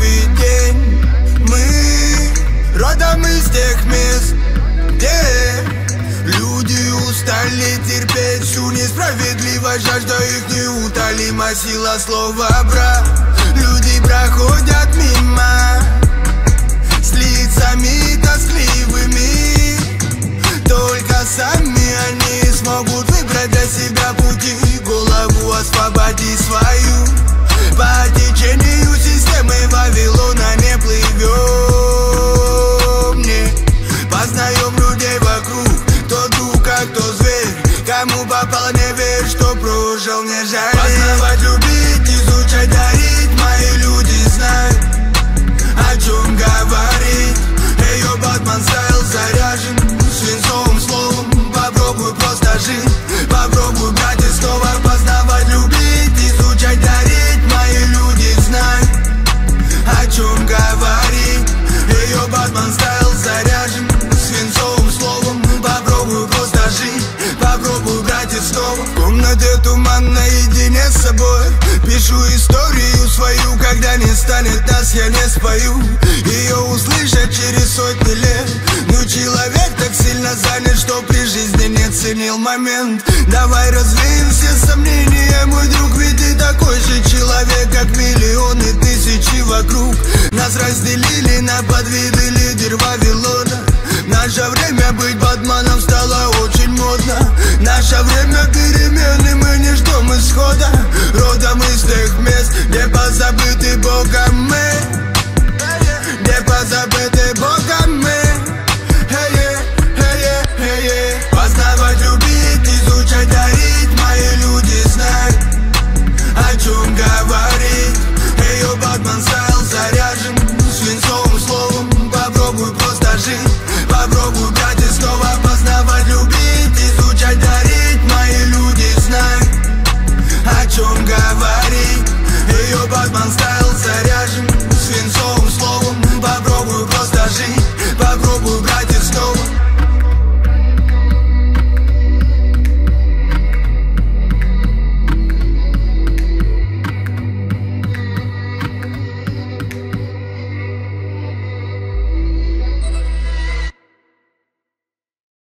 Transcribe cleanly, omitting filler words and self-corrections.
наступит день. Мы родом из тех мест, где люди устали терпеть всю несправедливость, жажда их неутолима, сила слова брат. Люди проходят мимо с лицами тоскливыми, только сами они смогут выбрать для себя пути, голову освободи свою. По течению системы Вавилона не плывем, не познаем людей вокруг, кто друг, а кто зверь. Кому попало, не верь, что прожил, не жалей. Познавать, любить, изучать, дарить, мои люди знают, о чем говорить. Ее Батман стайл заряжен свинцовым словом. Попробуй просто жить, попробуй брать и снова познавать, любить, изучать, дарить, мои люди знают, о чем говорить. Ее Батман стайл заряжен свинцовым словом. Попробуй просто жить, попробуй брать и снова. В комнате туман, наедине с собой пишу историю свою, когда не станет нас, я не спою. Ее услышат через сотни лет. Но человек так сильно занят, что при жизни не ценил момент. Давай развеем все сомнения, мой друг, ведь ты такой же человек, как миллионы тысячи вокруг. Нас разделили на подвиды, лидер Вавилона. В наше время быть Батманом стало очень модно. Наше время перемены, мы не ждем исхода. Родом из тех мест, где позабыты Богом мы, где позабыты Богом мы. Познавать, любить, изучать, дарить, мои люди знают, о чем говорить. Ее Батман стайл заряжен свинцовым словом. Попробуй просто жить, попробуй